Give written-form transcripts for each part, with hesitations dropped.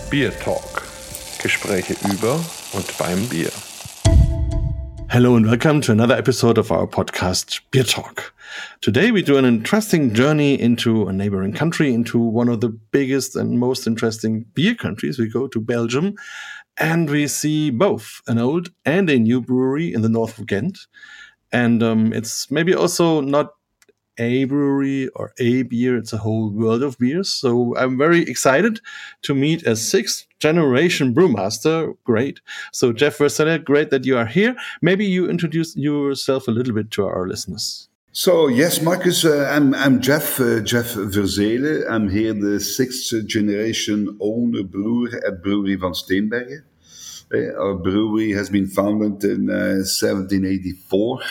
Beer Talk. Gespräche über und beim Bier. Hello and welcome to another episode of our podcast, Beer Talk. Today we do an interesting journey into a neighboring country, into one of the biggest and most interesting beer countries. We go to Belgium and we see both an old and a new brewery in the north of Ghent. And it's maybe also not a brewery or a beer, it's a whole world of beers. So I'm very excited to meet a sixth generation brewmaster. Great. So Jeff Verzele, great that you are here. Maybe you introduce yourself a little bit to our listeners. So yes, Marcus, I'm Jeff Verzele. I'm here the sixth generation owner brewer at Brewery van Steenbergen. Our brewery has been founded in 1784.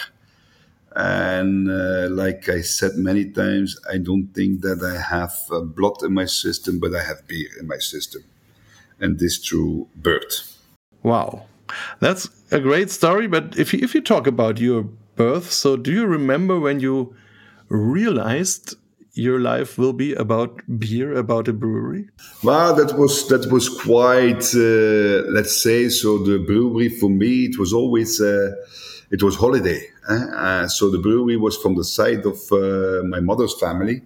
And like I said many times, I don't think that I have blood in my system, but I have beer in my system. And this through birth. Wow. That's a great story. But if you talk about your birth, so do you remember when you realized your life will be about beer, about a brewery? Well, that was quite, let's say, so the brewery for me, it was always... It was holiday. So the brewery was from the side of my mother's family.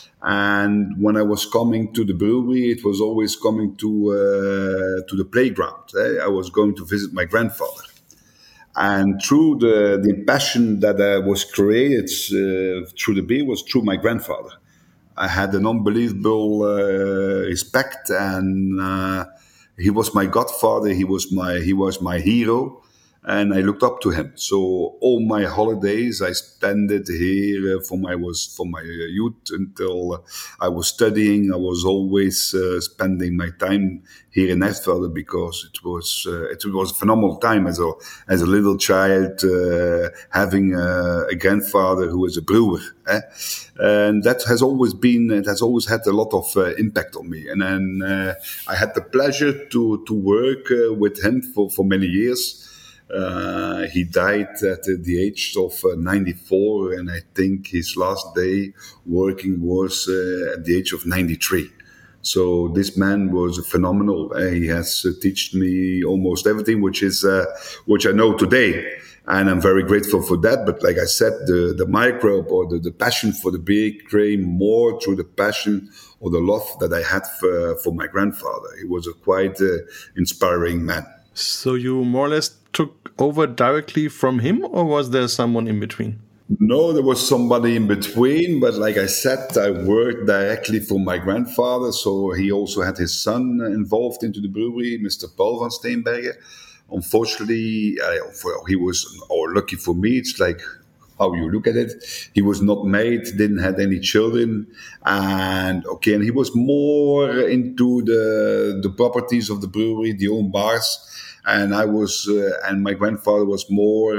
And when I was coming to the brewery, it was always coming to the playground. I was going to visit my grandfather. And through the passion that was created through the beer was through my grandfather. I had an unbelievable respect, and he was my godfather. He was my hero. And I looked up to him. So all my holidays I spent it here from my youth until I was studying. I was always spending my time here in Estvelde because it was a phenomenal time as a little child having a grandfather who was a brewer. And that has always had a lot of impact on me. And then I had the pleasure to work with him for many years. He died at the age of 94, and I think his last day working was at the age of 93. So this man was phenomenal. He has taught me almost everything, which I know today, and I'm very grateful for that. But like I said, the microbe or the passion for the beer came more through the passion or the love that I had for my grandfather. He was a quite inspiring man. So you more or less took over directly from him, or was there someone in between? No, there was somebody in between, but like I said, I worked directly for my grandfather, so he also had his son involved into the brewery, Mr. Paul van Steenbergen. Unfortunately, he was, or lucky for me, it's like how you look at it. He was not married, didn't have any children, and he was more into the properties of the brewery, the own bars. And I was, and my grandfather was more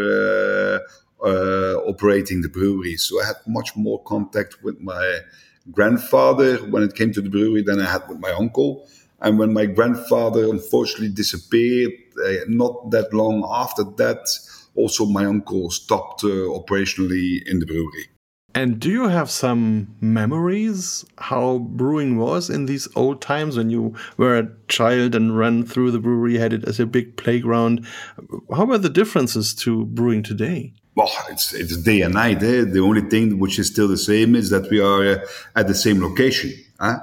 operating the brewery. So I had much more contact with my grandfather when it came to the brewery than I had with my uncle. And when my grandfather unfortunately disappeared, not that long after that, also my uncle stopped operationally in the brewery. And do you have some memories how brewing was in these old times when you were a child and ran through the brewery, had it as a big playground? How are the differences to brewing today? Well, it's day and night. The only thing which is still the same is that we are at the same location.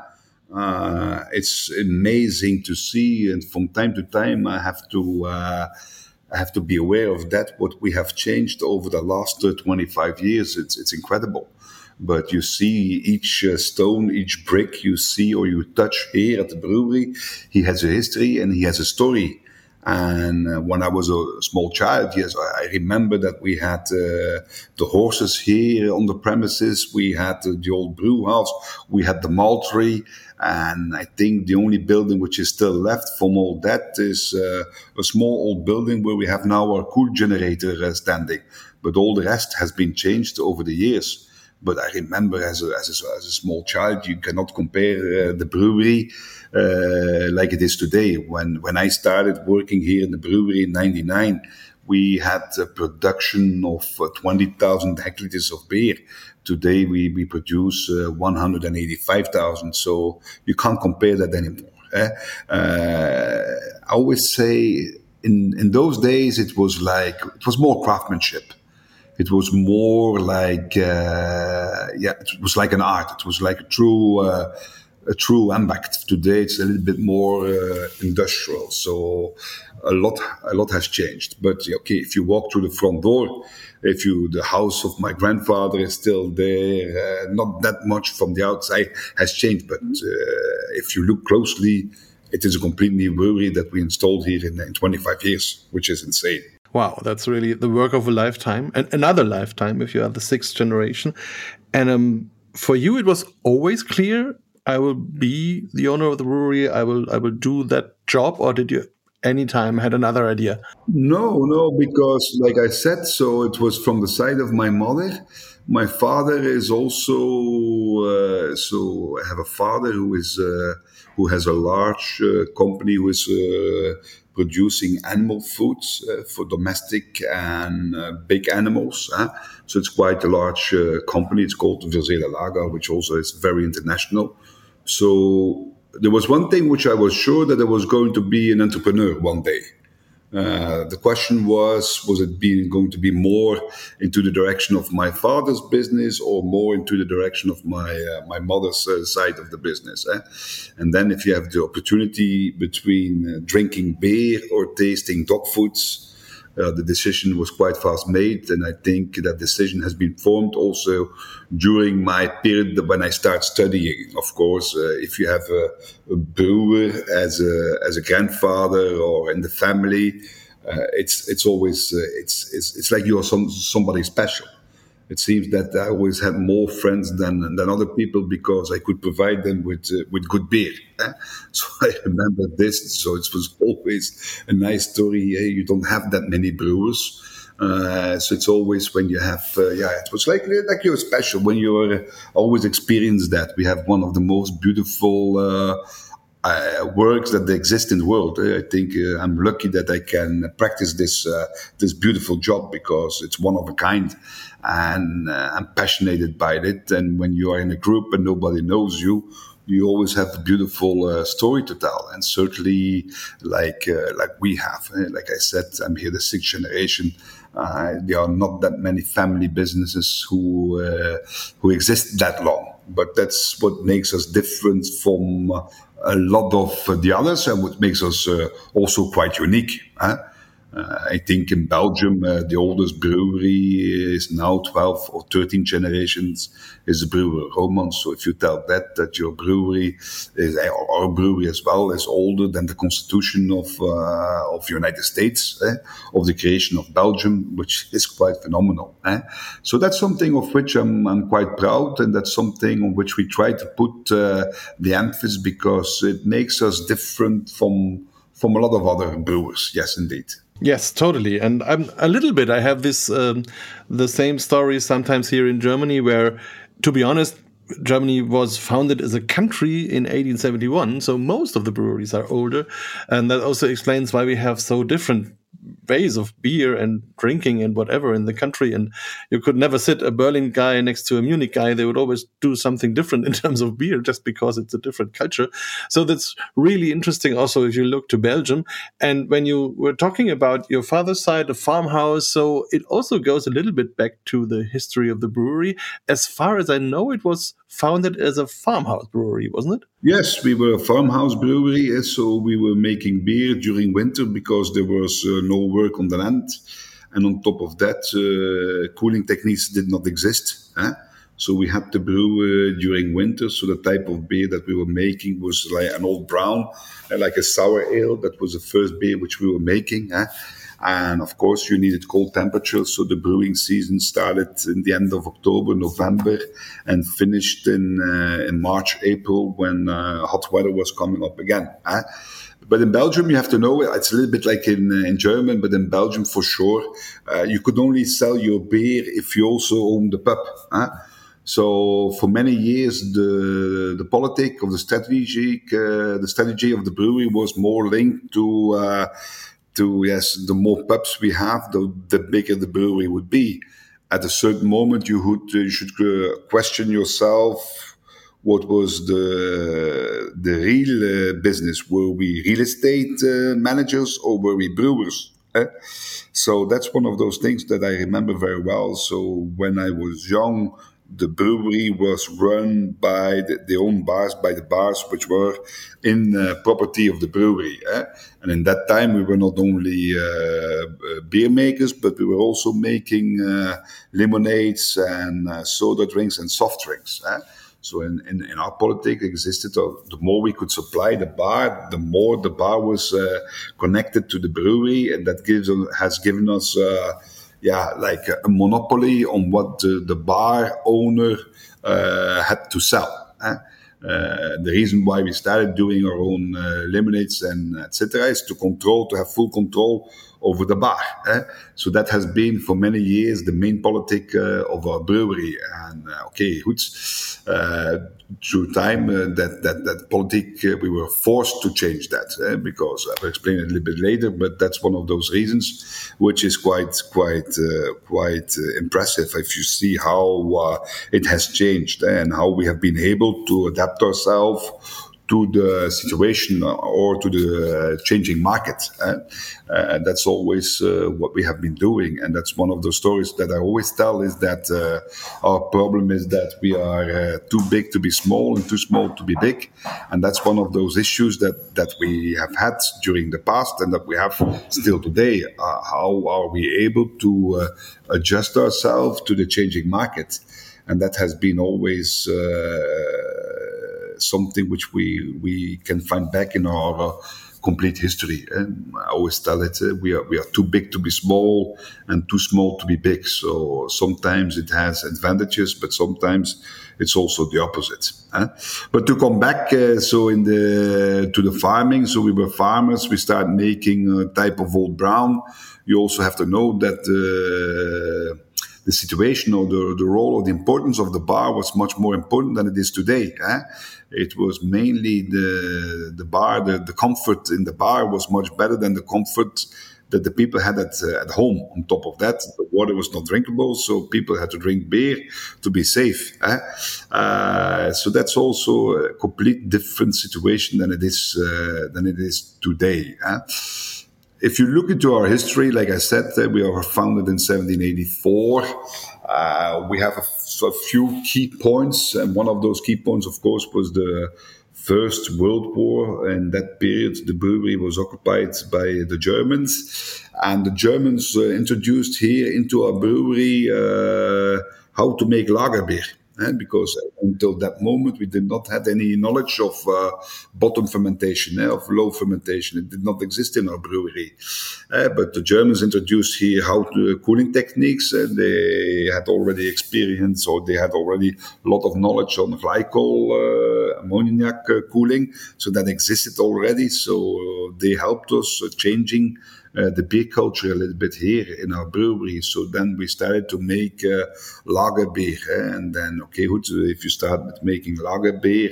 It's amazing to see, and from time to time I have to be aware of that, what we have changed over the last 25 years. It's incredible. But you see each stone, each brick you see or you touch here at the brewery, he has a history and he has a story. And when I was a small child, yes, I remember that we had the horses here on the premises. We had the old brew house. We had the maltery. And I think the only building which is still left from all that is a small old building where we have now our cool generator standing. But all the rest has been changed over the years. But I remember as a small child, you cannot compare the brewery like it is today. When I started working here in the brewery in '99, we had a production of 20,000 hectoliters of beer. Today we produce 185,000. So you can't compare that anymore. I always say in those days it was more craftsmanship. It was more like it was like an art. It was like a true ambacht. Today it's a little bit more industrial. So a lot has changed. But okay, if you walk through the front door, the house of my grandfather is still there. Not that much from the outside has changed, but if you look closely, it is a complete new brewery that we installed here in 25 years, which is insane. Wow, that's really the work of a lifetime, and another lifetime if you are the sixth generation. And for you, it was always clear, I will be the owner of the brewery. I will do that job, or did you anytime had another idea? No, because like I said, so it was from the side of my mother. My father is also so I have a father who has a large company who is producing animal foods for domestic and big animals. So it's quite a large company. It's called Verzele Lager, which also is very international. So there was one thing which I was sure that I was going to be an entrepreneur one day. The question was it going to be more into the direction of my father's business or more into the direction of my mother's side of the business? And then if you have the opportunity between drinking beer or tasting dog foods, the decision was quite fast made, and I think that decision has been formed also during my period when I start studying. Of course, if you have a brewer as a grandfather or in the family, it's always it's like you are somebody special. It seems that I always had more friends than other people because I could provide them with good beer. So I remember this. So it was always a nice story. You don't have that many brewers. So it's always when you have, it was like you're special when you always experience that. We have one of the most beautiful works that exist in the world. I think I'm lucky that I can practice this beautiful job because it's one of a kind, and I'm passionate by it. And when you are in a group and nobody knows you, you always have a beautiful story to tell. And certainly, like we have, like I said, I'm here the sixth generation. There are not that many family businesses who exist that long. But that's what makes us different from a lot of the others, and what makes us also quite unique. I think in Belgium, the oldest brewery is now 12 or 13 generations, is the brewer Romans. So if you tell that your brewery is, or our brewery as well, is older than the Constitution of the United States, of the creation of Belgium, which is quite phenomenal. So that's something of which I'm quite proud, and that's something on which we try to put the emphasis, because it makes us different from a lot of other brewers. Yes, indeed. Yes, totally. And I have this, the same story sometimes here in Germany, where, to be honest, Germany was founded as a country in 1871. So most of the breweries are older. And that also explains why we have so different ways of beer and drinking and whatever in the country. And you could never sit a Berlin guy next to a Munich guy. They would always do something different in terms of beer just because it's a different culture. So that's really interesting also if you look to Belgium. And when you were talking about your father's side, a farmhouse, so it also goes a little bit back to the history of the brewery. As far as I know, it was founded as a farmhouse brewery, wasn't it? Yes, we were a farmhouse brewery, so we were making beer during winter because there was no work on the land. And on top of that, cooling techniques did not exist. So we had to brew during winter. So the type of beer that we were making was like an old brown, like a sour ale. That was the first beer which we were making. And of course, you needed cold temperatures. So the brewing season started in the end of October, November, and finished in March, April, when hot weather was coming up again. But in Belgium, you have to know, it's a little bit like in Germany, but in Belgium, for sure, you could only sell your beer if you also owned the pub. So for many years, the politic of the strategy of the brewery was more linked to the more pubs we have, the bigger the brewery would be. At a certain moment, you should question yourself what was the real business. Were we real estate managers or were we brewers? So that's one of those things that I remember very well. So when I was young, the brewery was run by the own bars, by the bars which were in property of the brewery. And in that time, we were not only beer makers, but we were also making lemonades and soda drinks and soft drinks. So in our politics existed, the more we could supply the bar, the more the bar was connected to the brewery, and that has given us like a monopoly on what the bar owner had to sell. The reason why we started doing our own lemonades and etc. is to have full control over the bar. So that has been for many years the main politic of our brewery. And through time that politic we were forced to change that because I will explain it a little bit later. But that's one of those reasons, which is quite impressive if you see how it has changed and how we have been able to adapt ourselves to the situation or to the changing market. That's always what we have been doing. And that's one of the stories that I always tell is that our problem is that we are too big to be small and too small to be big. And that's one of those issues that we have had during the past and that we have still today. How are we able to adjust ourselves to the changing market? And that has been always something which we can find back in our complete history. And I always tell it, we are too big to be small and too small to be big. So sometimes it has advantages, but sometimes it's also the opposite. But to come back, to the farming. So we were farmers. We started making a type of old brown. You also have to know that the situation or the role or the importance of the bar was much more important than it is today. It was mainly the bar, the comfort in the bar was much better than the comfort that the people had at home. On top of that, the water was not drinkable, so people had to drink beer to be safe. So that's also a complete different situation than it is today. If you look into our history, like I said, we were founded in 1784. We have a few key points, and one of those key points, of course, was the First World War. In that period, the brewery was occupied by the Germans, and the Germans introduced here into our brewery how to make lager beer. Because until that moment we did not have any knowledge of bottom fermentation, of low fermentation. It did not exist in our brewery. But the Germans introduced here how to cooling techniques. They had already experience, or they had already a lot of knowledge on glycol, ammoniac cooling. So that existed already. So they helped us changing the beer culture a little bit here in our brewery. So then we started to make lager beer. And then, if you start with making lager beer,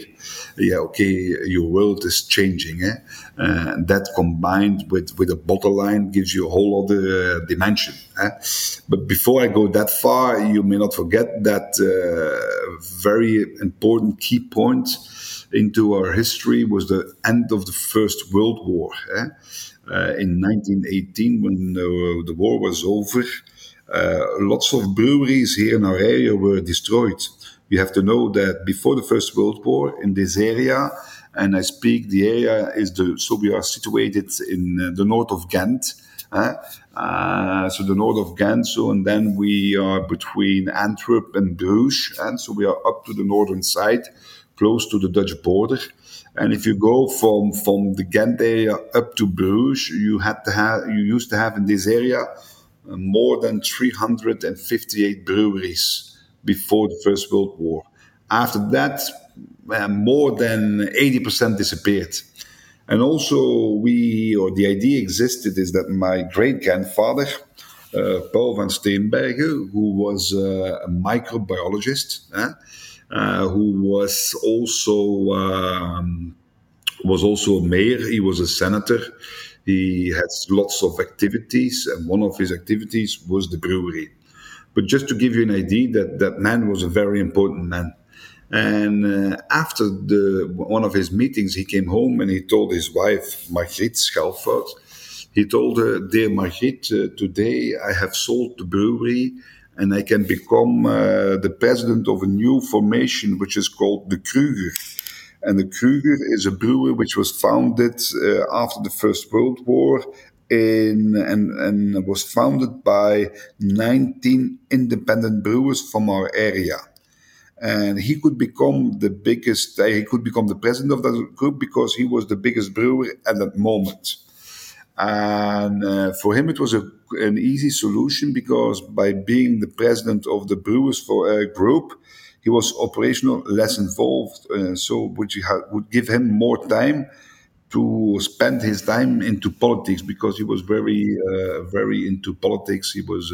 your world is changing. And that combined with a bottle line gives you a whole other dimension. But before I go that far, you may not forget that very important key point into our history was the end of the First World War. In 1918, when the war was over, lots of breweries here in our area were destroyed. You have to know that before the First World War, in this area, and I speak, the area is so we are situated in the north of Ghent. So the north of Ghent, and then we are between Antwerp and Bruges, and so we are up to the northern side, close to the Dutch border. And if you go from the Ghent area up to Bruges, you used to have in this area more than 358 breweries before the First World War. After that, more than 80% disappeared. And also the idea existed is that my great-grandfather, Paul van Steenbergen, who was a microbiologist, who was also a mayor. He was a senator. He had lots of activities, and one of his activities was the brewery. But just to give you an idea, that man was a very important man. And after one of his meetings, he came home and he told his wife, Margriet Schelfhout, he told her, "Dear Margriet, today I have sold the brewery and I can become the president of a new formation which is called the Kruger." And the Kruger is a brewery which was founded after the First World War and was founded by 19 independent brewers from our area. And he could become the biggest, he could become the president of that group because he was the biggest brewer at that moment. And for him, it was an easy solution because by being the president of the Brewers for a group, he was operational, less involved, which would give him more time to spend his time into politics because he was very into politics. He was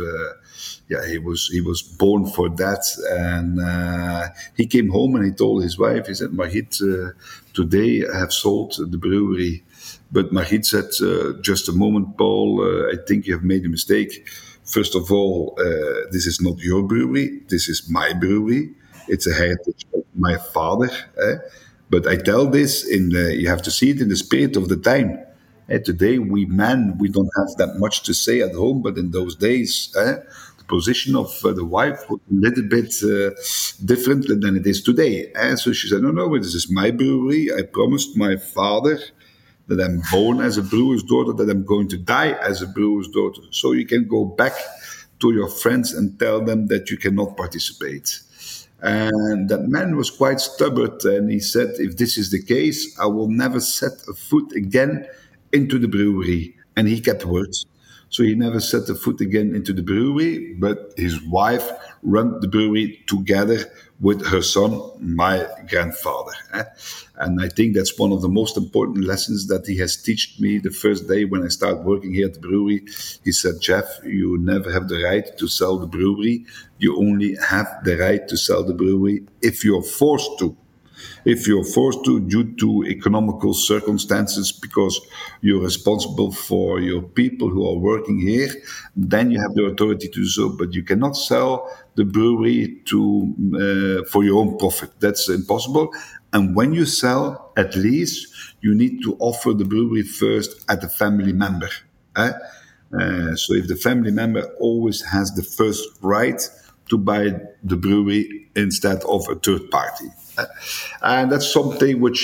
born for that, and he came home and he told his wife. He said, "Margriet, today I have sold the brewery." But Margriet said, "Just a moment, Paul. I think you have made a mistake. First of all, this is not your brewery. This is my brewery. It's a heritage of my father." But I tell this you have to see it in the spirit of the time. Today, we don't have that much to say at home, but in those days, the position of the wife was a little bit different than it is today. So she said, no, this is my brewery. I promised my father that I'm born as a brewer's daughter, that I'm going to die as a brewer's daughter. So you can go back to your friends and tell them that you cannot participate. And that man was quite stubborn, and he said, if this is the case, I will never set a foot again into the brewery. And he kept words. So he never set a foot again into the brewery, but his wife ran the brewery together with her son, my grandfather. And I think that's one of the most important lessons that he has taught me the first day when I started working here at the brewery. He said, "Jeff, you never have the right to sell the brewery. You only have the right to sell the brewery if you're forced to. If you're forced to due to economical circumstances because you're responsible for your people who are working here, then you have the authority to do so, but you cannot sell the brewery for your own profit. That's impossible. And when you sell, at least you need to offer the brewery first at a family member. So if the family member always has the first right to buy the brewery instead of a third party. And that's something which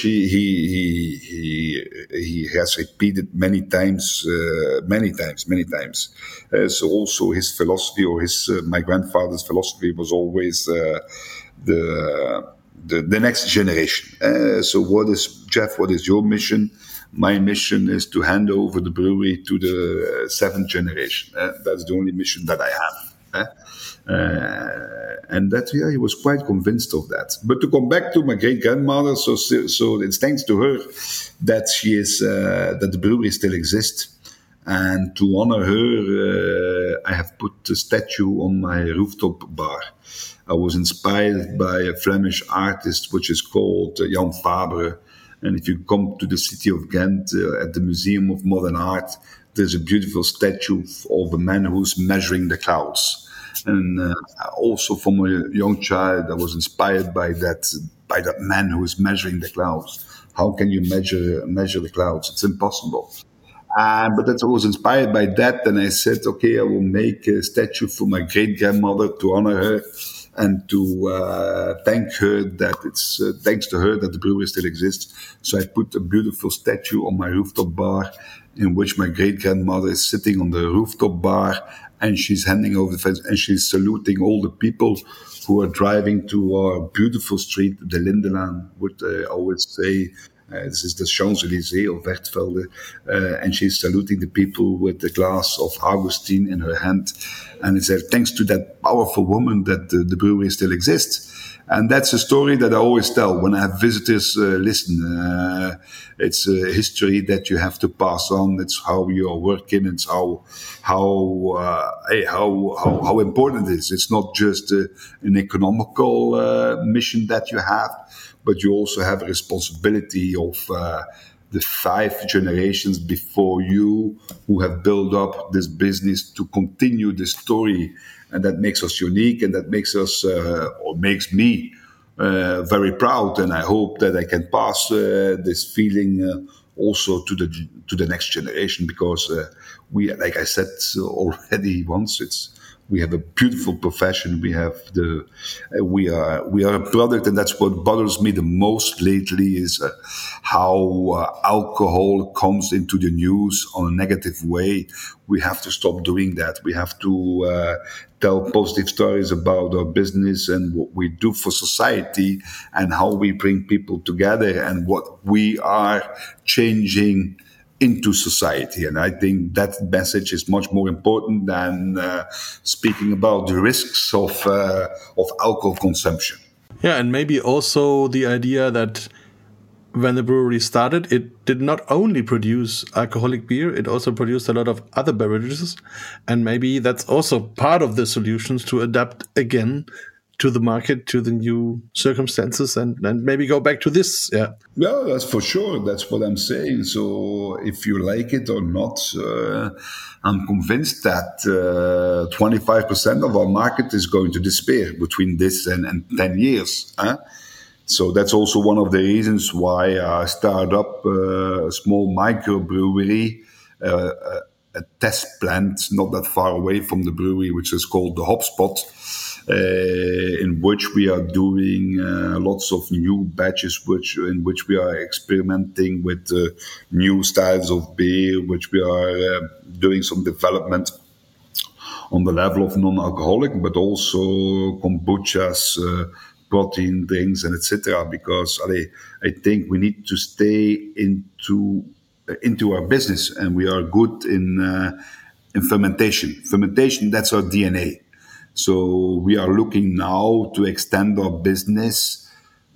he has repeated many times. So also his philosophy, or my grandfather's philosophy, was always the next generation. So what is your mission? My mission is to hand over the brewery to the seventh generation. That's the only mission that I have. And that, he was quite convinced of that. But to come back to my great grandmother, so it's thanks to her that that the brewery still exists. And to honor her, I have put a statue on my rooftop bar. I was inspired by a Flemish artist, which is called Jan Fabre. And if you come to the city of Ghent, at the Museum of Modern Art, there's a beautiful statue of a man who's measuring the clouds. And also from a young child, I was inspired by that man who is measuring the clouds. How can you measure the clouds? It's impossible. But I was inspired by that, and I said, okay, I will make a statue for my great-grandmother to honor her and to thank her that it's thanks to her that the brewery still exists. So I put a beautiful statue on my rooftop bar in which my great-grandmother is sitting on the rooftop bar, and she's handing over the fence and she's saluting all the people who are driving to our beautiful street, the Lindenlaan, which I always say, this is the Champs-Élysées of Wertvelde, and she's saluting the people with a glass of Augustine in her hand. And it's thanks to that powerful woman that the brewery still exists. And that's a story that I always tell when I have visitors listen. It's a history that you have to pass on. It's how you are working. It's how important it is. It's not just an economical mission that you have, but you also have a responsibility of the 5 generations before you who have built up this business to continue this story. And that makes us unique, and that makes us, or makes me, very proud, and I hope that I can pass this feeling also to the next generation, because we, like I said already once, we have a beautiful profession. We have we are a product, and that's what bothers me the most lately is how alcohol comes into the news on a negative way. We have to stop doing that. We have to tell positive stories about our business and what we do for society and how we bring people together and what we are changing into society. And I think that message is much more important than speaking about the risks of alcohol consumption. Yeah, and maybe also the idea that when the brewery started, it did not only produce alcoholic beer, it also produced a lot of other beverages. And maybe that's also part of the solutions to adapt again to the market, to the new circumstances, and maybe go back to this. Yeah. Yeah, that's for sure. That's what I'm saying. So if you like it or not, I'm convinced that 25% of our market is going to disappear between this and 10 years. So that's also one of the reasons why I started up a small microbrewery, a test plant not that far away from the brewery, which is called the Hopspot, in which we are doing lots of new batches, in which we are experimenting with new styles of beer, which we are doing some development on the level of non-alcoholic, but also kombuchas, protein drinks, and etc. Because I think we need to stay into our business, and we are good in fermentation. Fermentation, that's our DNA. So we are looking now to extend our business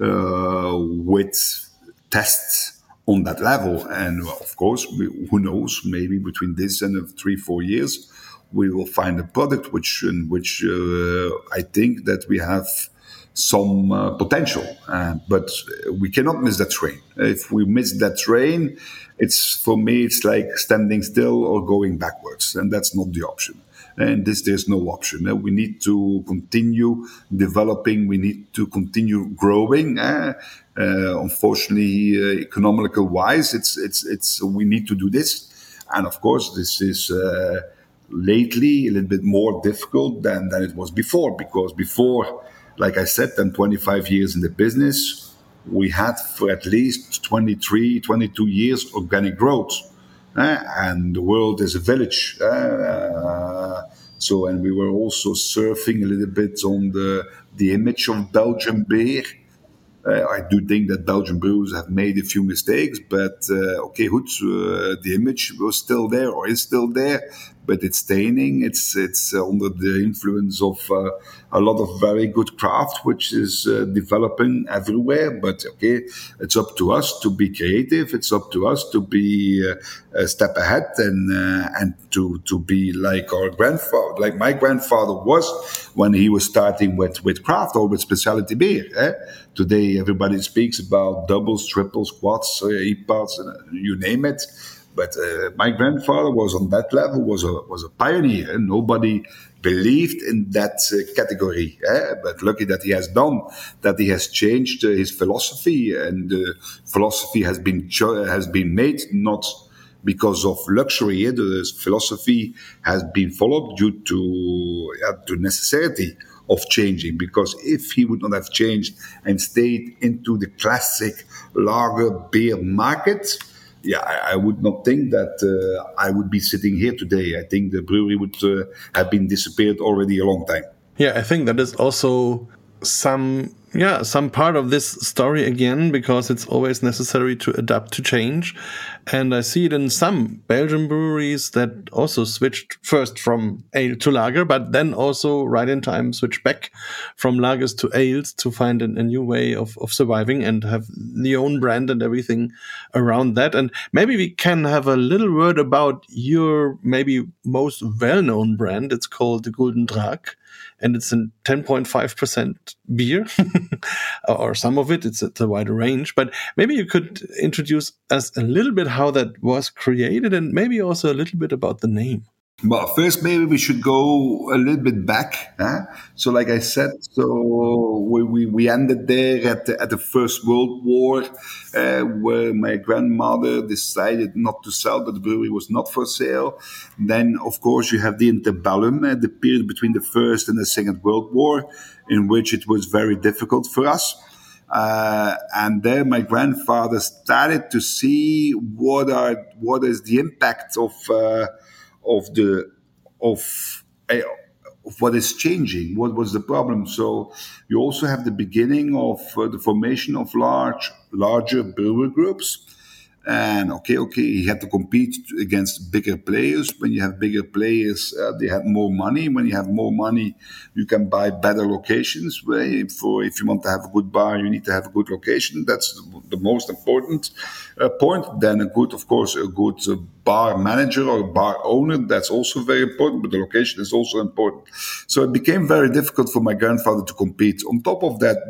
with tests on that level. And of course, who knows, maybe between this and 3-4 years, we will find a product in which I think that we have some potential. But we cannot miss that train. If we miss that train, for me, it's like standing still or going backwards. And that's not the option. And there's no option. We need to continue developing. We need to continue growing. Unfortunately, economical wise, we need to do this. And of course, this is lately a little bit more difficult than it was before. Because before, like I said, 25 years in the business, we had for at least 23, 22 years organic growth. And the world is a village. And we were also surfing a little bit on the image of Belgian beer. I do think that Belgian brewers have made a few mistakes, but good. The image was still there, or is still there, but it's staining. It's under the influence of a lot of very good craft, which is developing everywhere. But it's up to us to be creative. It's up to us to be a step ahead and to be like our grandfather, like my grandfather was when he was starting with craft or with specialty beer. Today, everybody speaks about doubles, triples, quads, EPAs, you name it. But my grandfather was on that level, was a pioneer, and nobody believed in that category. But lucky that he has done, that he has changed his philosophy, and the philosophy has been made not because of luxury. The philosophy has been followed due to necessity of changing, because if he would not have changed and stayed into the classic lager beer market, I would not think that I would be sitting here today. I think the brewery would have been disappeared already a long time. Yeah, I think that is also some part of this story again, because it's always necessary to adapt to change. And I see it in some Belgian breweries that also switched first from ale to lager, but then also right in time switched back from lagers to ales to find a new way of surviving and have the own brand and everything around that. And maybe we can have a little word about your maybe most well-known brand. It's called the Gulden Draak. And it's a 10.5% beer, or some of it. It's a wider range. But maybe you could introduce us a little bit how that was created, and maybe also a little bit about the name. But first, maybe we should go a little bit back. Huh? So, like I said, so we ended there at the First World War, where my grandmother decided not to sell, that the brewery was not for sale. Then, of course, you have the interbellum, the period between the First and the Second World War, in which it was very difficult for us. And there, my grandfather started to see what is the impact of the of of what is changing. What was the problem? So you also have the beginning of the formation of larger brewer groups. And okay, he had to compete against bigger players. When you have bigger players, they had more money. When you have more money, you can buy better locations. If you want to have a good bar, you need to have a good location. That's the most important point. Then a good bar manager or bar owner. That's also very important. But the location is also important. So it became very difficult for my grandfather to compete. On top of that,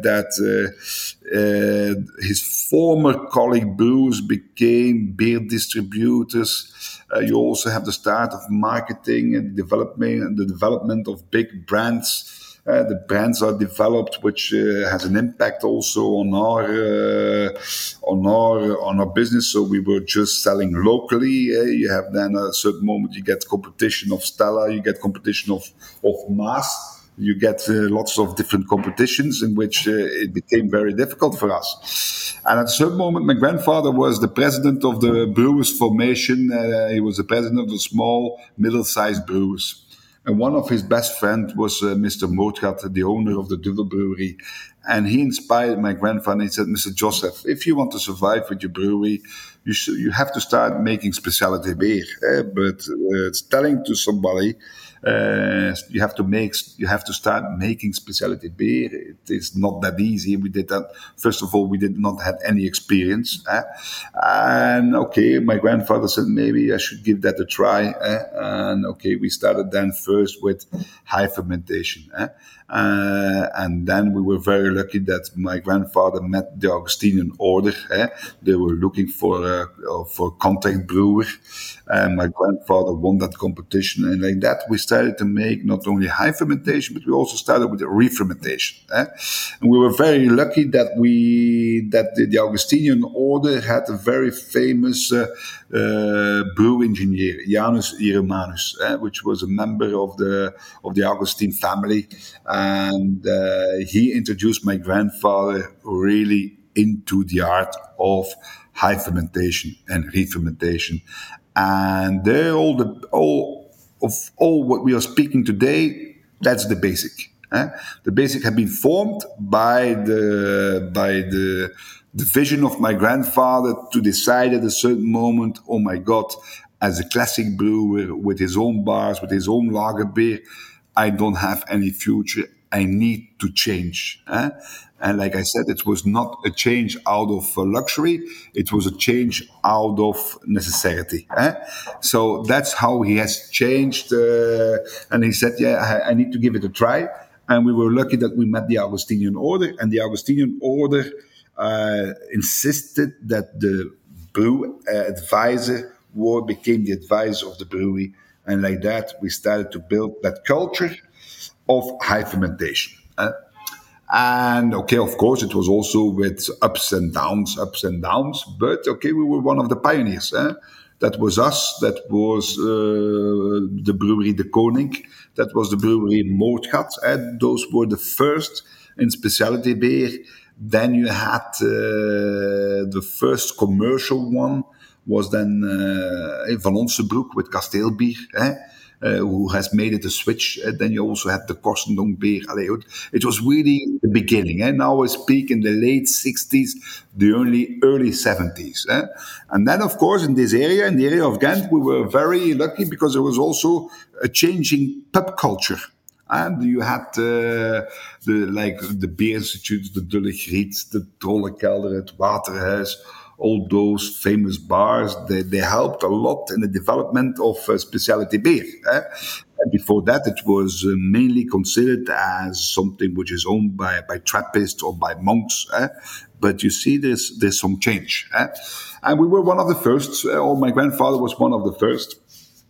his former colleague brewers became beer distributors. You also have the start of marketing and the development of big brands. The brands are developed, which has an impact also on our business. So we were just selling locally. You have then a certain moment you get competition of Stella, you get competition of Maas. You get lots of different competitions in which it became very difficult for us. And at a certain moment, my grandfather was the president of the Brewers Formation. He was the president of the small, middle-sized brewers. And one of his best friends was Mr. Mootgat, the owner of the Duvel Brewery. And he inspired my grandfather. He said, Mr. Joseph, if you want to survive with your brewery, you have to start making specialty beer. But it's telling to somebody, you have to start making specialty beer. It is not that easy. We did that. First of all, we did not have any experience. And okay, my grandfather said, maybe I should give that a try. And okay, we started then first with high fermentation. And then we were very lucky that my grandfather met the Augustinian Order. They were looking for a contract brewer. And my grandfather won that competition. And like that, we started to make not only high fermentation, but we also started with re-fermentation. And we were very lucky that the Augustinian Order had a very famous brew engineer, Janus Hieromanus, which was a member of the Augustine family. And he introduced my grandfather really into the art of high fermentation and re-fermentation. And they're all what we are speaking today, that's the basic. The basic had been formed by the vision of my grandfather to decide at a certain moment, oh my God, as a classic brewer with his own bars, with his own lager beer, I don't have any future. I need to change. And like I said, it was not a change out of luxury. It was a change out of necessity. So that's how he has changed. And he said, I need to give it a try. And we were lucky that we met the Augustinian Order. And the Augustinian Order insisted that the brew advisor became the advisor of the brewery. And like that, we started to build that culture of high fermentation. And okay, of course, it was also with ups and downs. But okay, we were one of the pioneers. That was us. That was the brewery De Koning. That was the brewery Mootgat. Those were the first in specialty beer. Then you had the first commercial one was then Van Onsebroek with Kasteelbier. Who has made it a switch. Then you also had the Korstendonk beer. It was really the beginning. Now I speak in the late 60s, the early 70s. And then, of course, in the area of Ghent, we were very lucky because there was also a changing pub culture. And you had the Beer Institute, the Dulle Griet, the Trollenkelder, het Waterhuis, all those famous bars, they helped a lot in the development of specialty beer. And before that, it was mainly considered as something which is owned by Trappists or by monks. But you see, there's some change. And we were one of the first, or my grandfather was one of the first.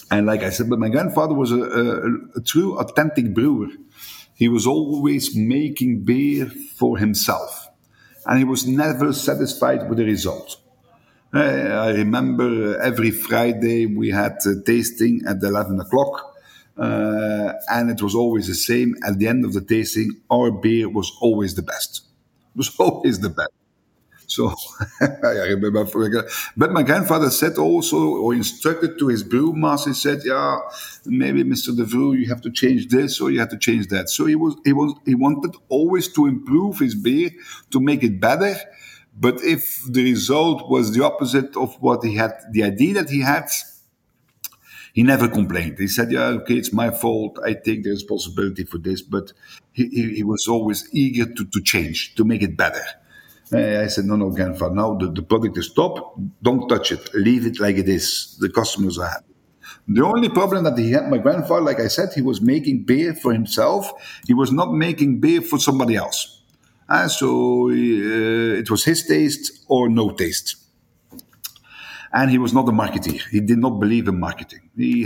And like I said, but my grandfather was a true, authentic brewer. He was always making beer for himself, and he was never satisfied with the result. I remember every Friday we had tasting at 11 o'clock, and it was always the same. At the end of the tasting, our beer was always the best. It was always the best. So I remember, but my grandfather said also, or instructed to his brewmaster, he said, "Yeah, maybe Mr. De Vroo, you have to change this or you have to change that." So he wanted always to improve his beer to make it better. But if the result was the opposite of what he had, the idea that he had, he never complained. He said, "Yeah, okay, it's my fault. I take the responsibility for this." But he was always eager to change, to make it better. I said, no, grandfather, now the product is top. Don't touch it. Leave it like it is. The customers are happy. The only problem that he had, my grandfather, like I said, he was making beer for himself. He was not making beer for somebody else. So it was his taste or no taste. And he was not a marketer. He did not believe in marketing. He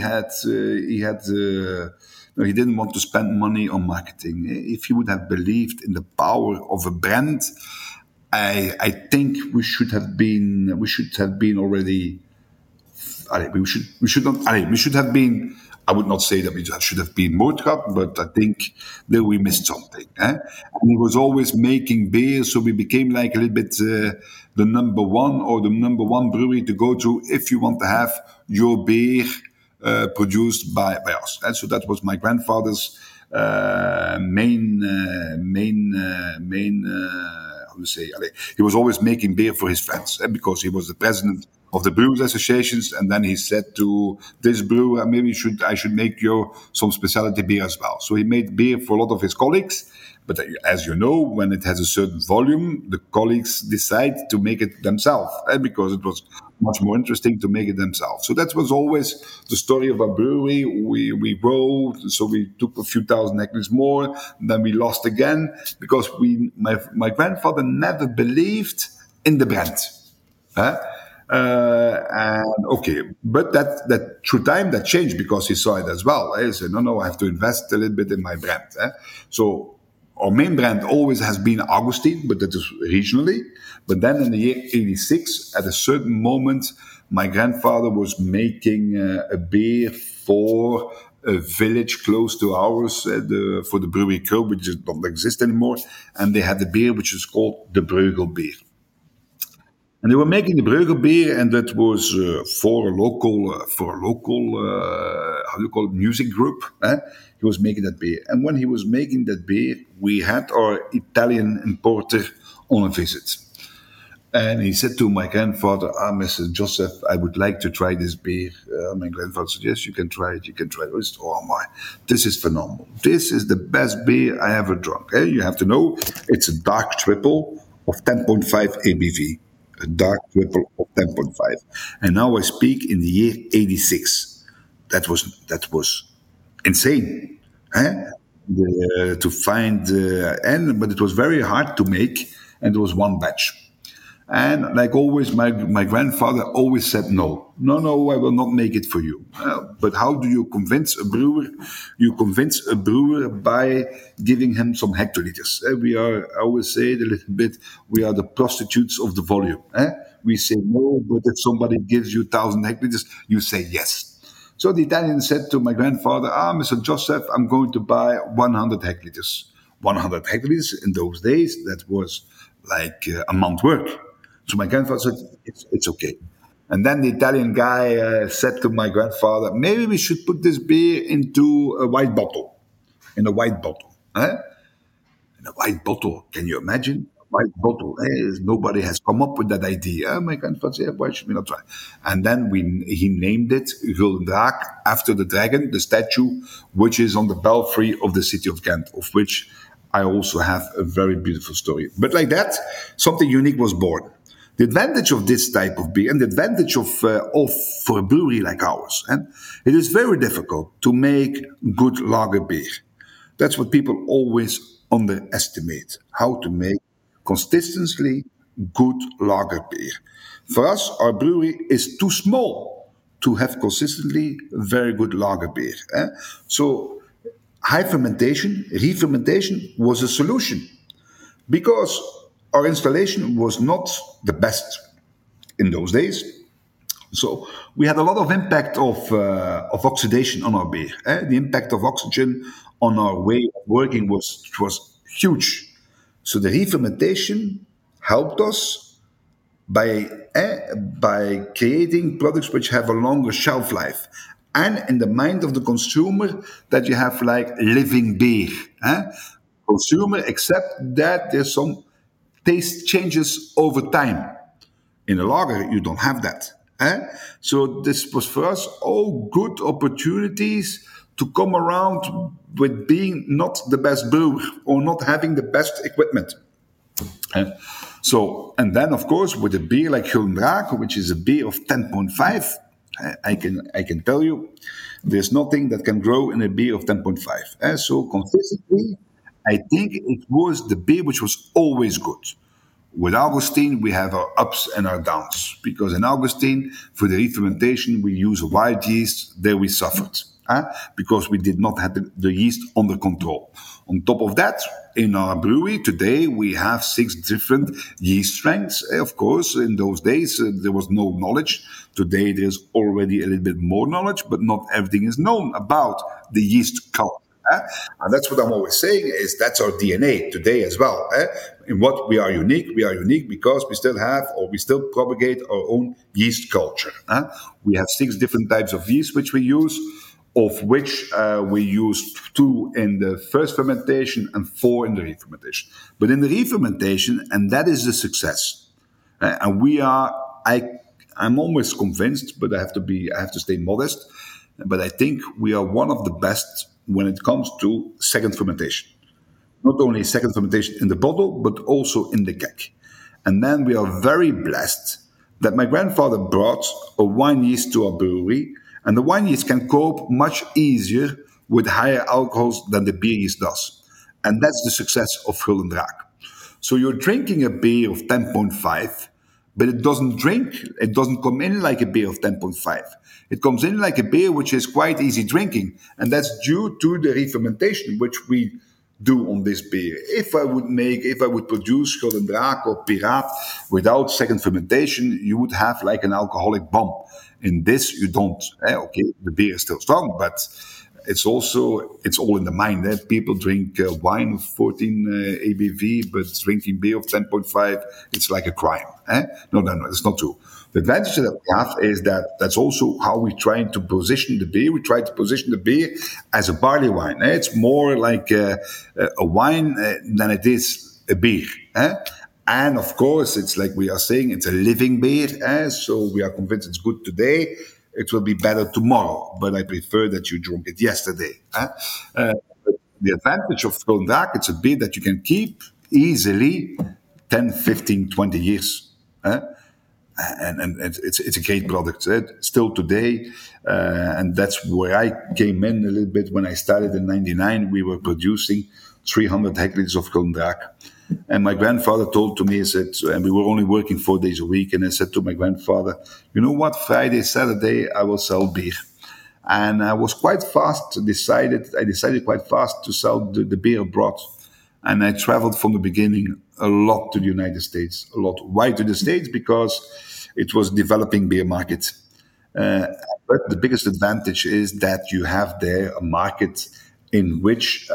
didn't want to spend money on marketing. If he would have believed in the power of a brand, I think we should have been already. We should have been. I would not say that we should have been Moordgat, but I think that we missed something. And he was always making beer, so we became like a little bit the number one brewery to go to if you want to have your beer produced by us. And so that was my grandfather's main. He was always making beer for his friends, because he was the president of the Brewers Associations, and then he said to this brewer, maybe I should make you some specialty beer as well. So he made beer for a lot of his colleagues, but as you know, when it has a certain volume, the colleagues decide to make it themselves, because it was much more interesting to make it themselves. So that was always the story of our brewery. We grow, so we took a few thousand hectares more, then we lost again, because my grandfather never believed in the brand. But that through time that changed, because he saw it as well. He said, no, I have to invest a little bit in my brand. So our main brand always has been Augustine, but that is regionally. But then in the year 86, at a certain moment, my grandfather was making a beer for a village close to ours, for the brewery Krul, which don't exist anymore. And they had a beer which is called the Breugel beer. And they were making the Breugel beer, and that was for a local, how do you call it, music group. He was making that beer. And when he was making that beer, we had our Italian importer on a visit. And he said to my grandfather, Mr. Joseph, I would like to try this beer. My grandfather said, yes, you can try it. I said, oh my, this is phenomenal. This is the best beer I ever drunk. You have to know, it's a dark triple of 10.5 ABV. A dark triple of 10.5. And now I speak in the year 86. That was insane. To find, but it was very hard to make, and it was one batch. And like always, my grandfather always said, no, I will not make it for you. But how do you convince a brewer? You convince a brewer by giving him some hectoliters. I always say it a little bit, we are the prostitutes of the volume. We say no, but if somebody gives you 1,000 hectoliters, you say yes. So the Italian said to my grandfather, Mr. Joseph, I'm going to buy 100 hectoliters. 100 hectoliters in those days, that was like a month's work. So my grandfather said, it's okay. And then the Italian guy said to my grandfather, maybe we should put this beer into a white bottle. In a white bottle. In a white bottle, can you imagine? A white bottle. Nobody has come up with that idea. My grandfather said, why should we not try? And then he named it Gulden Draak, after the dragon, the statue, which is on the belfry of the city of Ghent, of which I also have a very beautiful story. But like that, something unique was born. The advantage of this type of beer, and the advantage of for a brewery like ours, and it is very difficult to make good lager beer. That's what people always underestimate, how to make consistently good lager beer. For us, our brewery is too small to have consistently very good lager beer. So high fermentation, re-fermentation was a solution because our installation was not the best in those days. So we had a lot of impact of oxidation on our beer. The impact of oxygen on our way of working was huge. So the re-fermentation helped us by creating products which have a longer shelf life, and in the mind of the consumer that you have like living beer. Consumer accept that there's some taste changes over time. In a lager, you don't have that. So this was for us all good opportunities to come around with being not the best brewer or not having the best equipment. So, and then of course with a beer like Gulden Draak, which is a beer of 10.5, I can tell you, there's nothing that can grow in a beer of 10.5. So consistently, I think it was the beer which was always good. With Augustine, we have our ups and our downs, because in Augustine, for the re-fermentation, we use a wild yeast. There we suffered, because we did not have the yeast under control. On top of that, in our brewery today, we have 6 different yeast strengths. Of course, in those days, there was no knowledge. Today, there's already a little bit more knowledge, but not everything is known about the yeast culture. And that's what I'm always saying, is that's our DNA today as well. In what we are unique because we still have, or we still propagate our own yeast culture. We have 6 different types of yeast which we use, of which we use 2 in the first fermentation and 4 in the re-fermentation. But in the re-fermentation, and that is the success. And I'm almost convinced, but I have to stay modest. But I think we are one of the best when it comes to second fermentation. Not only second fermentation in the bottle, but also in the keg. And then we are very blessed that my grandfather brought a wine yeast to our brewery, and the wine yeast can cope much easier with higher alcohols than the beer yeast does. And that's the success of Gulden Draak. So you're drinking a beer of 10.5, but it doesn't come in like a beer of 10.5. It comes in like a beer which is quite easy drinking, and that's due to the re-fermentation which we do on this beer. If I would produce Gulden Draak or Piraat without second fermentation, you would have like an alcoholic bomb. In this, you don't. Okay, the beer is still strong, but it's all in the mind. People drink wine of 14 ABV, but drinking beer of 10.5, it's like a crime. No, that's not true. The advantage that we have is that that's also how we try to position the beer. We try to position the beer as a barley wine. It's more like a wine than it is a beer. And of course, it's like we are saying, it's a living beer. So we are convinced it's good today. It will be better tomorrow, but I prefer that you drank it yesterday. The advantage of Gulden Draak, it's a beer that you can keep easily 10, 15, 20 years. And it's a great product still today, and that's where I came in a little bit. When I started in '99, we were producing 300 hectoliters of Gulden Draak, and my grandfather told to me, he said, and we were only working 4 days a week, and I said to my grandfather, you know what, Friday, Saturday, I will sell beer. And I was quite fast, I decided quite fast to sell the beer abroad. And I traveled from the beginning a lot to the United States, a lot. Why to the States? Because it was a developing beer market. But the biggest advantage is that you have there a market in which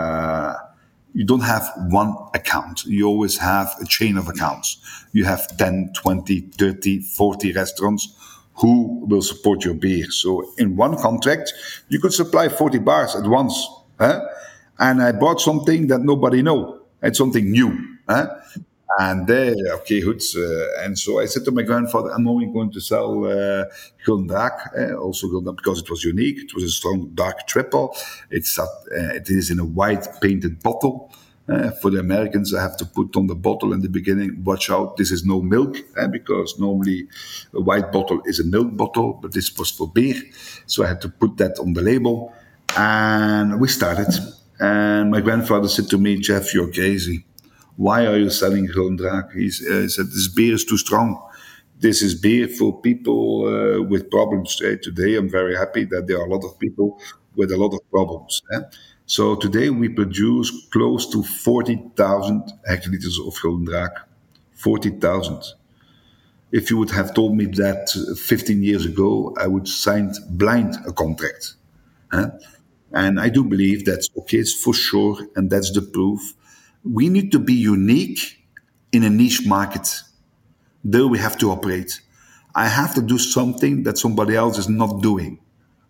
you don't have one account. You always have a chain of accounts. You have 10, 20, 30, 40 restaurants who will support your beer. So in one contract, you could supply 40 bars at once. And I bought something that nobody know. It's something new. And there, okay, good. And so I said to my grandfather, I'm only going to sell Gulden Draak, also Gulden Draak, because it was unique. It was a strong dark triple. It is in a white painted bottle. For the Americans, I have to put on the bottle in the beginning, watch out, this is no milk, because normally a white bottle is a milk bottle, but this was for beer. So I had to put that on the label. And we started. And my grandfather said to me, Jeff, you're crazy. Why are you selling Gulden Draak? He said, this beer is too strong. This is beer for people with problems. Today, I'm very happy that there are a lot of people with a lot of problems. So today we produce close to 40,000 hectoliters of Gulden Draak. 40,000. If you would have told me that 15 years ago, I would sign blind a contract. And I do believe that's okay, it's for sure, and that's the proof. We need to be unique in a niche market. There we have to operate. I have to do something that somebody else is not doing.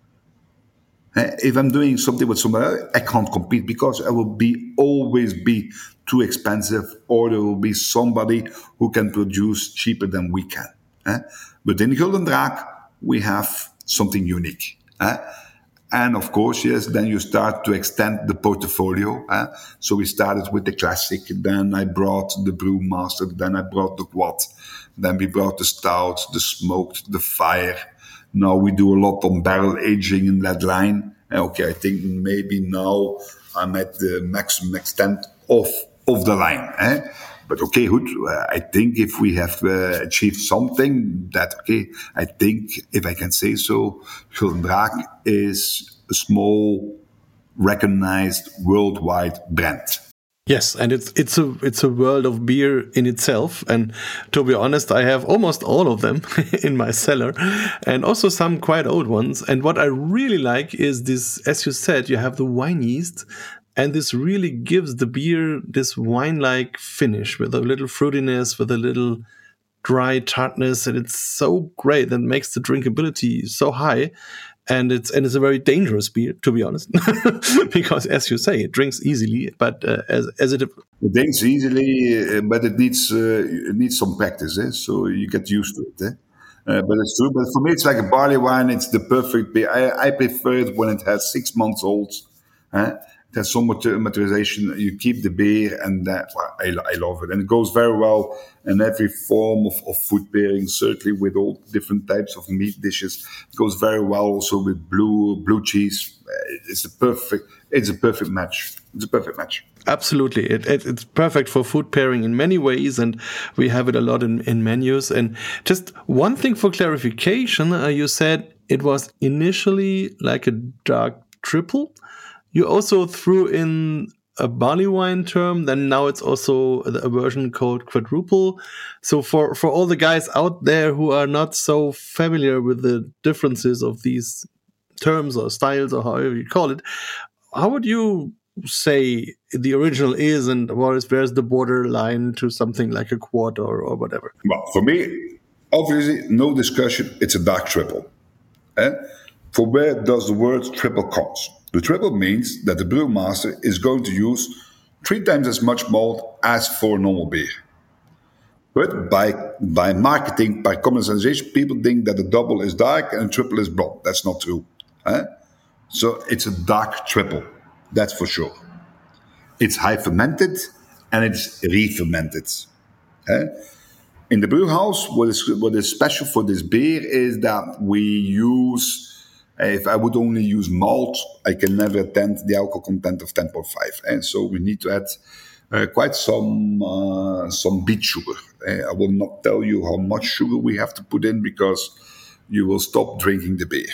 If I'm doing something with somebody else, I can't compete because I will always be too expensive, or there will be somebody who can produce cheaper than we can. But in Gulden Draak, we have something unique. And of course, yes, then you start to extend the portfolio. So we started with the classic, then I brought the Brewmaster, then I brought the quad, then we brought the stout, the smoked, the fire. Now we do a lot on barrel aging in that line. Okay, I think maybe now I'm at the maximum extent of the line. But okay, good. I think if we have achieved something, that okay, I think, if I can say so, Gulden Draak is a small, recognized worldwide brand. Yes, and it's a world of beer in itself. And to be honest, I have almost all of them in my cellar, and also some quite old ones. And what I really like is this, as you said, you have the wine yeast, and this really gives the beer this wine-like finish with a little fruitiness, with a little dry tartness, and it's so great that makes the drinkability so high. And it's a very dangerous beer, to be honest, because as you say, it drinks easily. But it drinks easily, but it needs some practice. So you get used to it. But it's true. But for me, it's like a barley wine. It's the perfect beer. I prefer it when it has 6 months old. It has so much maturization. You keep the beer, and I love it. And it goes very well in every form of food pairing, certainly with all different types of meat dishes. It goes very well also with blue cheese. It's a perfect match. It's a perfect match. Absolutely. It's perfect for food pairing in many ways, and we have it a lot in menus. And just one thing for clarification, you said it was initially like a dark triple. You also threw in a barley wine term, then now it's also a version called quadruple. So for all the guys out there who are not so familiar with the differences of these terms or styles or however you call it, how would you say the original is, and where's the borderline to something like a quad or whatever? Well, for me, obviously, no discussion, it's a dark triple. For where does the word triple come? The triple means that the brewmaster is going to use 3 times as much malt as for normal beer. But by marketing, by commercialization, people think that the double is dark and the triple is blonde. That's not true. So it's a dark triple, that's for sure. It's high fermented and it's re-fermented. In the brew house, what is special for this beer is that we use... If I would only use malt, I can never attend the alcohol content of 10.5. And so we need to add quite some beet sugar. I will not tell you how much sugar we have to put in because you will stop drinking the beer.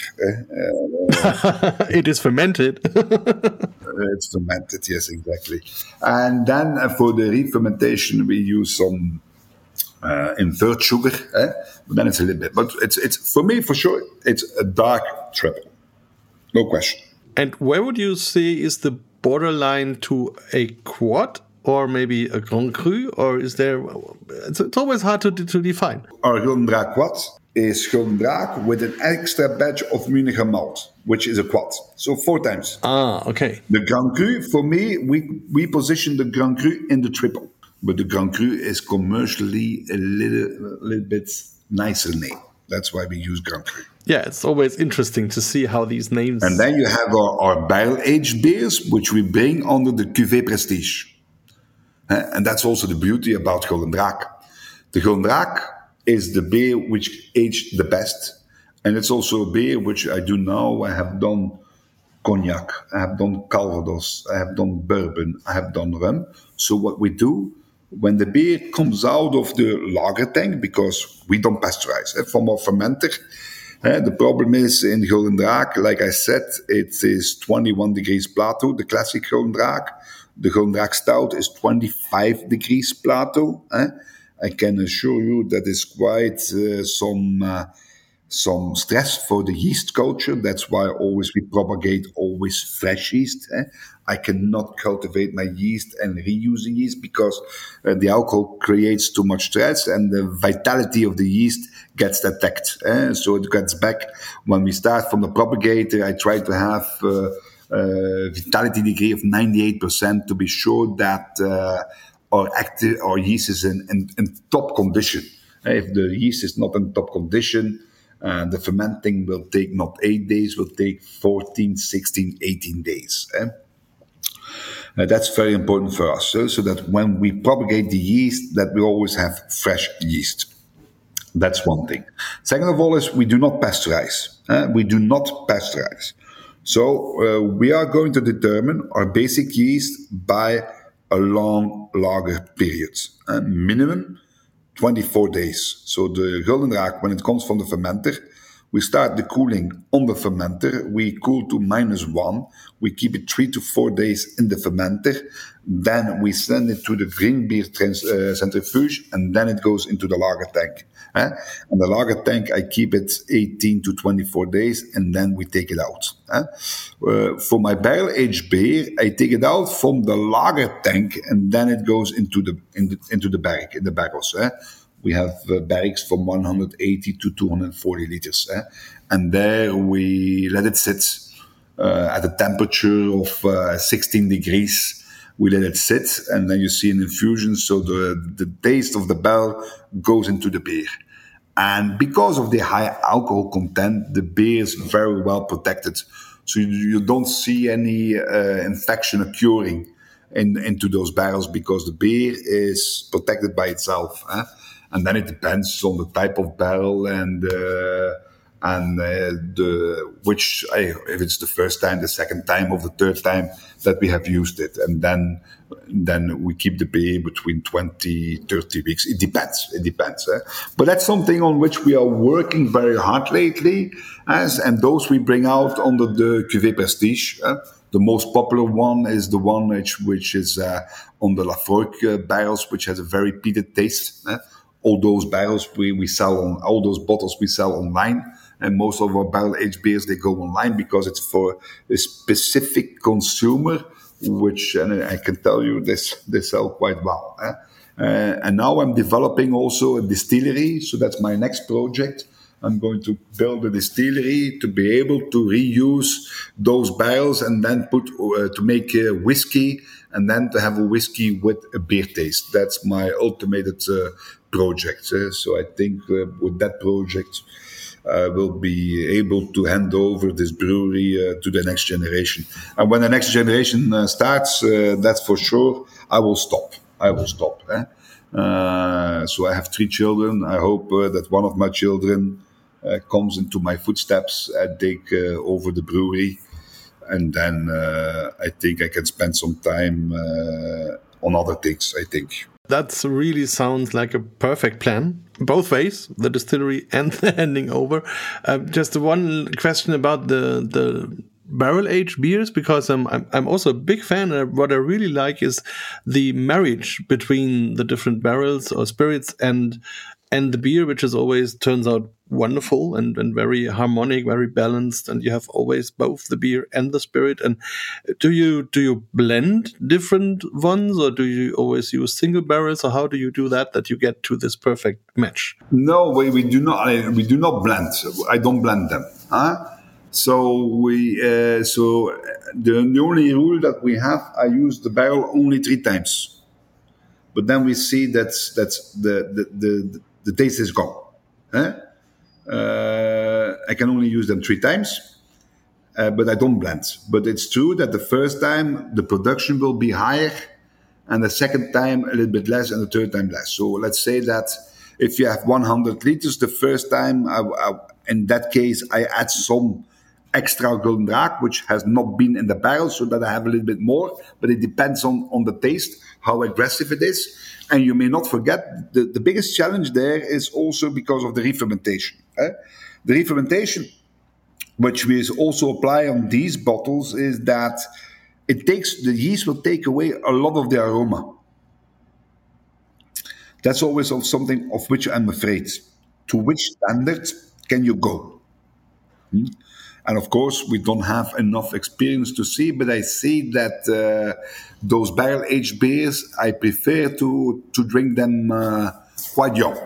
It is fermented. It's fermented, yes, exactly. And then for the re-fermentation, we use some invert sugar, but then it's a little bit. But it's for me, for sure, it's a dark triple. No question. And where would you say is the borderline to a quad or maybe a Grand Cru? Or is there... It's always hard to define. Our Gulden Draak quad is Gulden Draak with an extra batch of Municher malt, which is a quad. So 4 times. Okay. The Grand Cru, for me, we position the Grand Cru in the triple. But the Grand Cru is commercially a little bit nicer name. That's why we use Grand Cru. Yeah, it's always interesting to see how these names... And then you have our barrel-aged beers, which we bring under the Cuvée Prestige. And that's also the beauty about Gulden Draak. The Gulden Draak is the beer which aged the best. And it's also a beer which I do now. I have done cognac, I have done Calvados, I have done bourbon, I have done rum. So what we do, When the beer comes out of the lager tank, because we don't pasteurize from our fermenter, the problem is in Gulden Draak, like I said, it is 21 degrees Plato, the classic Gulden Draak. The Gulden Draak Stout is 25 degrees Plato. I can assure you that is quite some stress for the yeast culture. That's why we propagate always fresh yeast. I cannot cultivate my yeast and reuse the yeast because the alcohol creates too much stress and the vitality of the yeast gets attacked. So it gets back. When we start from the propagator, I try to have vitality degree of 98% to be sure that our yeast is in top condition. If the yeast is not in top condition, the fermenting will take not 8 days, will take 14, 16, 18 days. That's very important for us, so that when we propagate the yeast, that we always have fresh yeast. That's one thing. Second of all is we do not pasteurize. We do not pasteurize. So we are going to determine our basic yeast by a long lager period. Minimum 24 days. So the Gulden Draak, when it comes from the fermenter, we start the cooling on the fermenter. We cool to -1. We keep it 3 to 4 days in the fermenter. Then we send it to the green beer centrifuge, and then it goes into the lager tank. And the lager tank, I keep it 18 to 24 days, and then we take it out. For my barrel-aged beer, I take it out from the lager tank, and then it goes into the barrique, in the barrels. We have barriques from 180 to 240 liters. And there we let it sit at a temperature of 16 degrees. We let it sit, and then you see an infusion, so the taste of the barrel goes into the beer. And because of the high alcohol content, the beer is very well protected. So you don't see any infection occurring into those barrels because the beer is protected by itself. And then it depends on the type of barrel and if it's the first time, the second time, or the third time that we have used it. And then we keep the beer between 20, 30 weeks. It depends. But that's something on which we are working very hard lately. And those we bring out under the Cuvée Prestige. The most popular one is the one which is on the Lafroig barrels, which has a very peated taste. All those barrels we sell on, all those bottles we sell online. And most of our barrel-aged beers, they go online because it's for a specific consumer, and I can tell you they sell quite well. And now I'm developing also a distillery, so that's my next project. I'm going to build a distillery to be able to reuse those barrels and then to make a whiskey, and then to have a whiskey with a beer taste. That's my ultimate project. So I think with that project, will be able to hand over this brewery to the next generation. And when the next generation starts, that's for sure, I will stop. So I have 3 children. I hope that one of my children comes into my footsteps and take over the brewery. And then I think I can spend some time on other things, I think. That really sounds like a perfect plan, both ways, the distillery and the handing over. Just one question about the barrel-aged beers, because I'm also a big fan. What I really like is the marriage between the different barrels or spirits and the beer, which is always turns out wonderful and very harmonic, very balanced, and you have always both the beer and the spirit. And do you blend different ones, or do you always use single barrels, or how do you do that you get to this perfect match? No, we do not. We do not blend. I don't blend them. So the only rule that we have, I use the barrel only 3 times, but then we see that's the taste is gone. I can only use them 3 times, but I don't blend. But it's true that the first time the production will be higher, and the second time a little bit less, and the third time less. So let's say that if you have 100 liters, the first time, in that case, I add some extra Golden Draak, which has not been in the barrel, so that I have a little bit more. But it depends on the taste, how aggressive it is. And you may not forget, the biggest challenge there is also because of the re-fermentation. The re-fermentation, which we also apply on these bottles, is that the yeast will take away a lot of the aroma. That's always something of which I'm afraid. To which standard can you go? And of course, we don't have enough experience to see, but I see that those barrel-aged beers, I prefer to drink them quite young.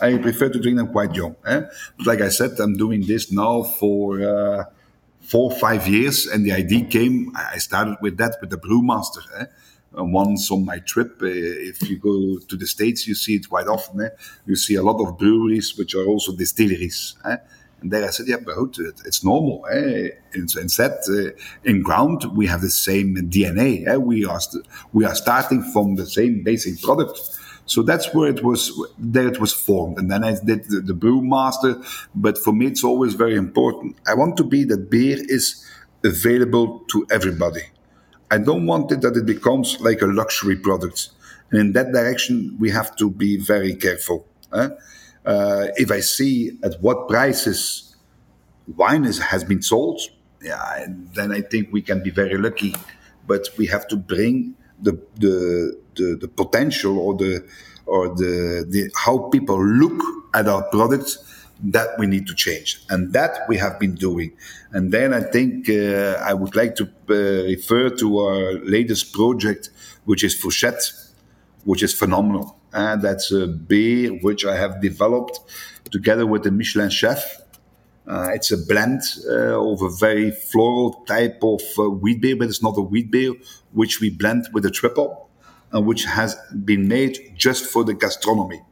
But like I said, I'm doing this now for 4 or 5 years, and the idea came, I started with that, with the Brewmaster. Once on my trip, if you go to the States, you see it quite often. You see a lot of breweries which are also distilleries. And there I said, yeah, but it's normal. Instead, in ground, we have the same DNA. We are starting from the same basic product. So that's where it was formed. And then I did the Brewmaster. But for me, it's always very important. I want to be that beer is available to everybody. I don't want it that it becomes like a luxury product. And in that direction, we have to be very careful. If I see at what prices wine has been sold, then I think we can be very lucky. But we have to bring the potential or the how people look at our product, that we need to change, and that we have been doing. And then I think I would like to refer to our latest project, which is Fourchette, which is phenomenal. That's a beer which I have developed together with a Michelin chef. It's a blend of a very floral type of wheat beer, but it's not a wheat beer, which we blend with a triple, and which has been made just for the gastronomy.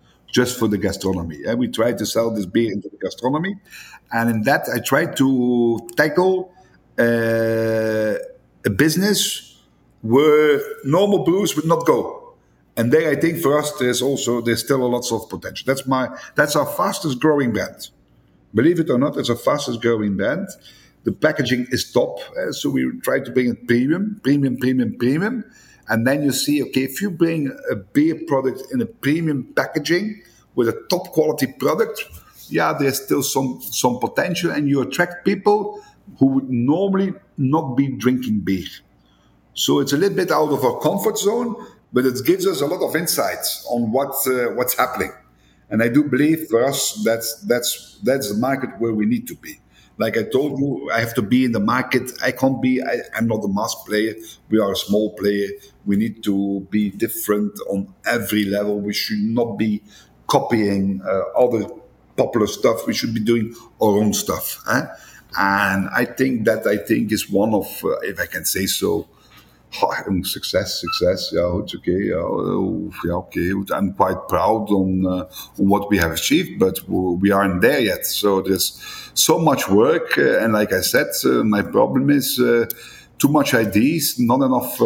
We try to sell this beer into the gastronomy. And in that, I try to tackle a business where normal brews would not go. And there, I think for us, there's still a lot of potential. That's our fastest growing brand. Believe it or not, it's our fastest growing brand. The packaging is top. So we try to bring it premium. And then you see, okay, if you bring a beer product in a premium packaging with a top quality product, there's still some potential, and you attract people who would normally not be drinking beer. So it's a little bit out of our comfort zone, but it gives us a lot of insights on what's happening. And I do believe for us that's the market where we need to be. Like I told you, I have to be in the market. I'm not a mass player. We are a small player. We need to be different on every level. We should not be copying other popular stuff. We should be doing our own stuff. And I think is one of, if I can say so, success. Yeah, it's okay. Okay. I'm quite proud on what we have achieved, but we aren't there yet. So there's so much work, and like I said, my problem is too much ideas, not enough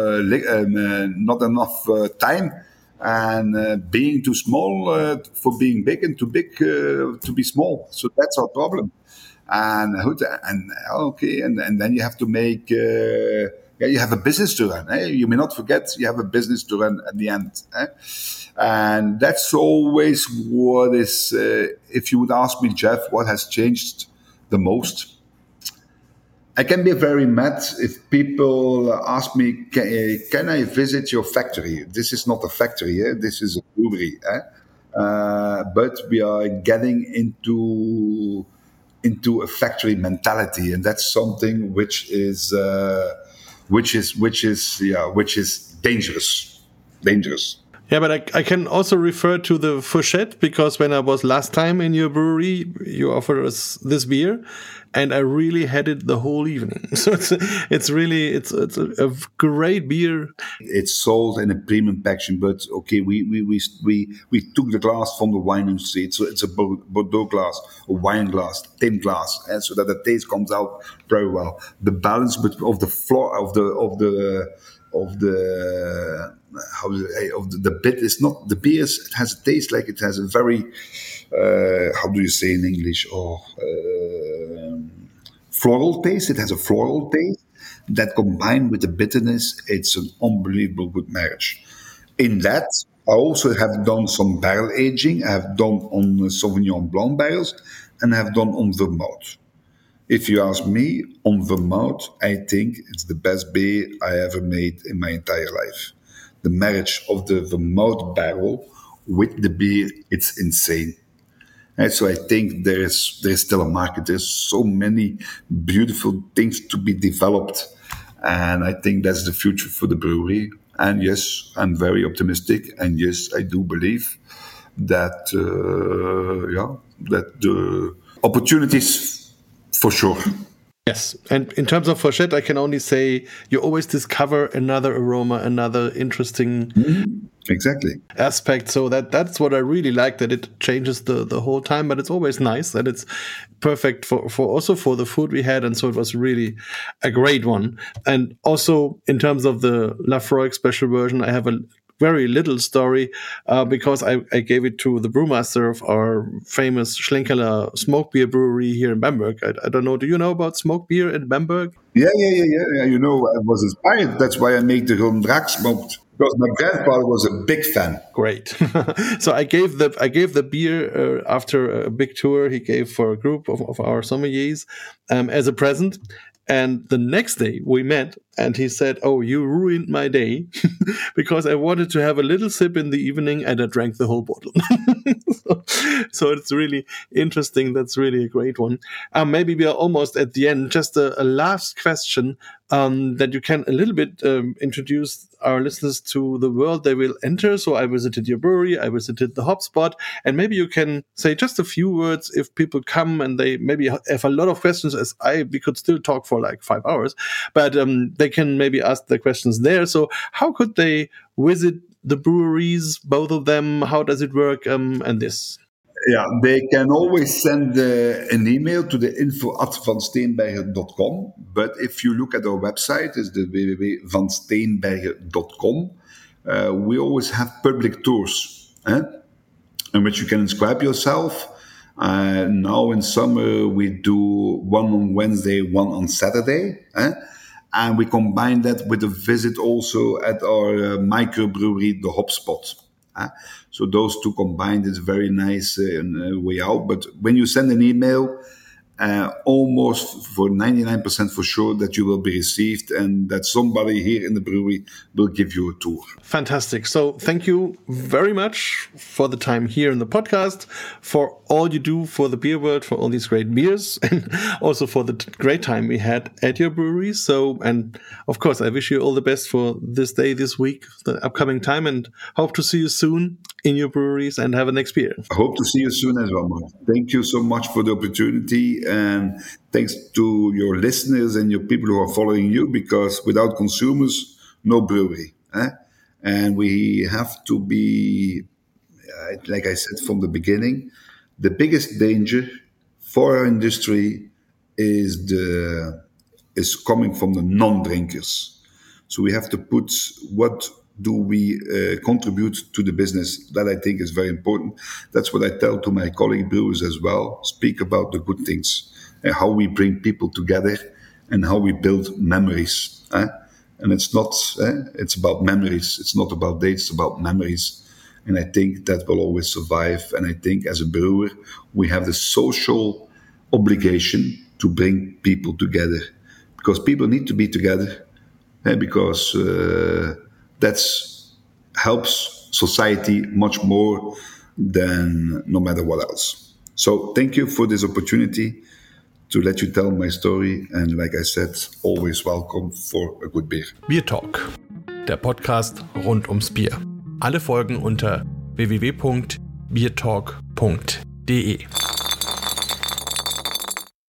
time, and being too small for being big, and too big to be small. So that's our problem. And then you have to make. You have a business to run. You may not forget you have a business to run at the end. And that's always what is, if you would ask me, Jeff, what has changed the most? I can be very mad if people ask me, can I visit your factory? This is not a factory, this is a brewery. But we are getting into a factory mentality, and that's something which is dangerous. Yeah, but I can also refer to the Fourchette, because when I was last time in your brewery, you offered us this beer, and I really had it the whole evening. So it's a great beer. It's sold in a premium packaging, but okay, we took the glass from the wine industry. It's a Bordeaux glass, a wine glass, tin glass, and so that the taste comes out very well. The balance of the floor of the bit is not the beer. It has a taste like it has a very how do you say in English? floral taste. It has a floral taste that combined with the bitterness, it's an unbelievable good marriage. In that, I also have done some barrel aging. I have done on Sauvignon Blanc barrels and I have done on Vermouth. If you ask me, on Vermouth, I think it's the best beer I ever made in my entire life. The marriage of the Vermouth barrel with the beer, it's insane. And so I think there's still a market. There's so many beautiful things to be developed. And I think that's the future for the brewery. And yes, I'm very optimistic. And yes, I do believe that, that the opportunities for sure. Yes. And in terms of Fourchette, I can only say you always discover another aroma, another interesting exactly aspect. So that's what I really like, that it changes the whole time, but it's always nice that it's perfect for also for the food we had. And so it was really a great one. And also in terms of the Laphroaig special version, I have a very little story because I gave it to the brewmaster of our famous Schlenkerla smoke beer brewery here in Bamberg. I don't know. Do you know about smoke beer in Bamberg? Yeah. You know, I was inspired. That's why I made the Rhone Draak smoked, because my grandfather was a big fan. Great. So I gave the beer after a big tour he gave for a group of our sommeliers as a present. And the next day we met and he said, "Oh, you ruined my day," because I wanted to have a little sip in the evening and I drank the whole bottle. So it's really interesting. That's really a great one. Maybe we are almost at the end. Just a last question that you can a little bit introduce our listeners to the world they will enter. So I visited your brewery, I visited the HopSpot, and maybe you can say just a few words if people come and they maybe have a lot of questions, as we could still talk for like 5 hours, but they can maybe ask their questions there. So how could they visit the breweries, both of them? How does it work? And this. Yeah, they can always send an email to the info@vansteenbergen.com. But if you look at our website, it's the www.vansteenbergen.com. We always have public tours, in which you can inscribe yourself. Now in summer, we do one on Wednesday, one on Saturday. And we combine that with a visit also at our microbrewery, the HopSpot. So those two combined is very nice way out. But when you send an email, almost for 99% for sure that you will be received and that somebody here in the brewery will give you a tour. Fantastic. So thank you very much for the time here in the podcast, for all you do for the beer world, for all these great beers, and also for the great time we had at your brewery. So, and of course, I wish you all the best for this day, this week, the upcoming time, and hope to see you soon in your breweries and have a next beer. I hope to see you soon as well, Mark. Thank you so much for the opportunity, and thanks to your listeners and your people who are following you, because without consumers, no brewery. And we have to be, like I said from the beginning, the biggest danger for our industry is coming from the non-drinkers. So we have to put what do we contribute to the business? That I think is very important. That's what I tell to my colleague brewers as well. Speak about the good things and how we bring people together and how we build memories. And it's not, it's about memories. It's not about dates, it's about memories. And I think that will always survive. And I think as a brewer, we have the social obligation to bring people together, because people need to be together, because that helps society much more than no matter what else. So thank you for this opportunity to let you tell my story. And like I said, always welcome for a good beer. Beer Talk, der Podcast rund ums Bier. Alle Folgen unter www.biertalk.de.